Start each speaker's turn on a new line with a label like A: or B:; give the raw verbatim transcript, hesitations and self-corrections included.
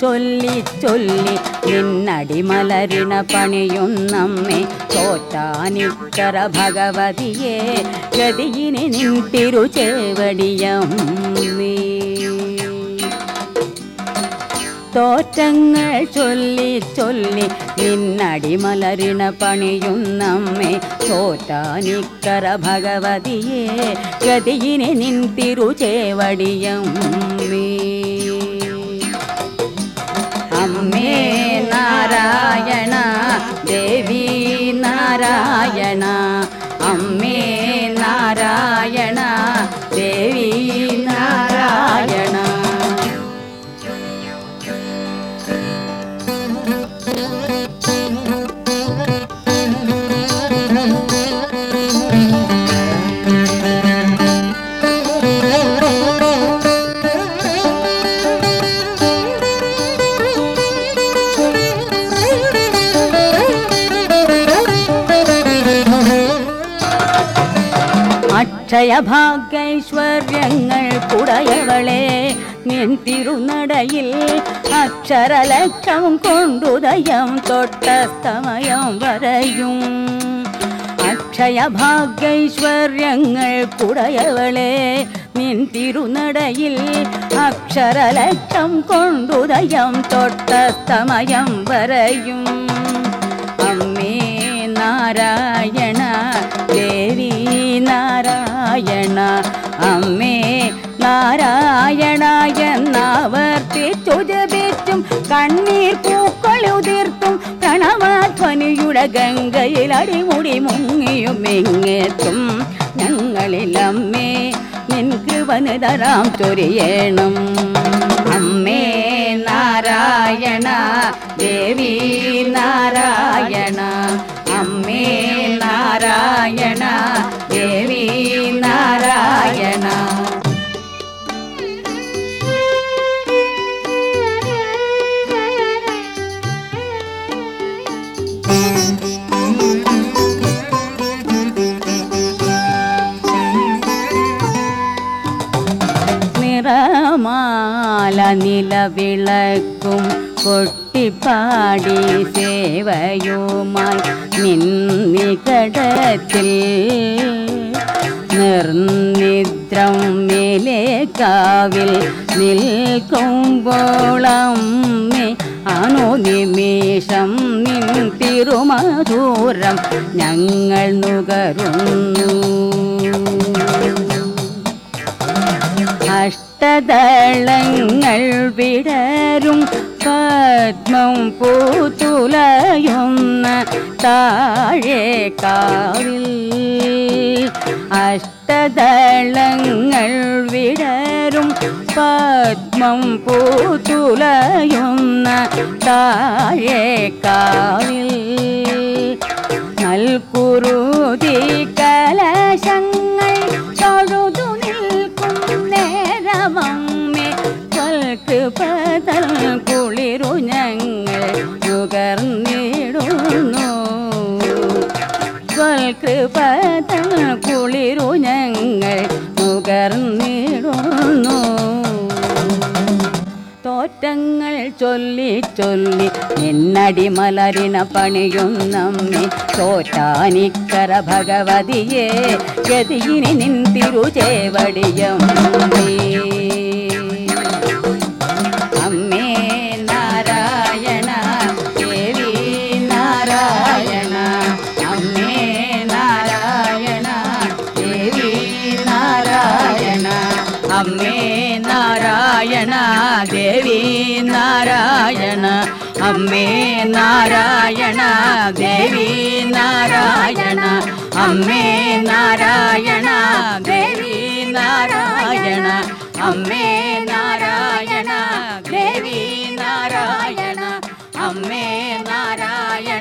A: ചൊല്ലി ചൊല്ലി നിന്നടിമലരിണ പണിയുന്നമ്മേ ചോറ്റാനിക്കര ഭഗവതിയെ ഗതിയിനി നിൻ തിരുചേവടിയമ്മേ. തോറ്റങ്ങൾ ചൊല്ലി ചൊല്ലി നിന്നടിമലരിണ പണിയുന്നമ്മേ ചോറ്റാനിക്കര ഭഗവതിയെ ഗതിയിനി നിൻ തിരുചേവടിയമ്മേ. അമ്മേ നാരായണ ദേവി നാരായണ അമ്മേ നാരായണ ദേവി നാരായണ. അക്ഷയഭാഗ്യൈശ്വര്യങ്ങൾ കുടയവളെ നിൻ തിരുനടയിൽ അക്ഷരലക്ഷം കൊണ്ടുദയം തൊട്ടസ്തമയം വരയും. അക്ഷയഭാഗ്യൈശ്വര്യങ്ങൾ കുടയവളെ നിൻ തിരുനടയിൽ അക്ഷരലക്ഷം കൊണ്ടുദയം തൊട്ടസ്തമയം വരയും. അമ്മേ നാരായണ ദേവി നാരായണ അമ്മേ നാരായണ എന്നാവർത്തിച്ചു ജപിച്ചും കണ്ണീർ പൂക്കളുതിർത്തും പ്രണവാധ്വനിയുടെ ഗംഗയിൽ അടിമുടി മുങ്ങിയും എങ്ങെത്തും ഞങ്ങളിലമ്മേ നിൻ കൃപനിതരാം ചൊരിയണം. അമ്മേ നാരായണ ദേവി നാരായണ അമ്മേ നാരായണ ദേവി നാരായണ. നിറമാല നിലവിളക്കും കൊട്ടിപ്പാടി സേവയുമായി നിന്നികടത്തിൽ നിർനിദ്രം മേലെ കാവിൽ നിൽക്കുമ്പോളമ്മേ അനുനിമിഷം നിൻ തിരുമധുരം ഞങ്ങൾ നുകരുന്നു. അഷ്ടദളങ്ങൾ വിടരും പത്മം പൂത്തുലയുന്ന താഴെ കാവിൽ അഷ്ടദളങ്ങൾ വിടരും പത്മം പൂത്തുലയുന്ന താഴെ കാവിൽ നൽകുരുതി കലശങ്ങൾ തൊഴുതു നിൽക്കും നേരമമ്മേ കൃപതൽ കുളിരു ഞങ്ങൾ നുകർന്നിടുന്നു. കൃപതൽ കുളിരു ഞങ്ങൾ നുകർന്നിടുന്നു. തോറ്റങ്ങൾ ചൊല്ലി ചൊല്ലി നിന്നടിമലരിണ പണിയുന്നമ്മേ ചോറ്റാനിക്കര ഭഗവതിയെ ഗതിയിനി നിൻ തിരുചേവടിയമ്മേ. അമ്മേ നാരായണ ദേവി നാരായണ അമ്മേ നാരായണ ദേവി നാരായണ അമ്മേ നാരായണ ദേവി നാരായണ അമ്മേ നാരായണ ദേവി നാരായണ അമ്മേ നാരായണ ദേവി നാരായണ അമ്മേ നാരായണ ദേവി നാരായണ അമ്മേ നാരായണ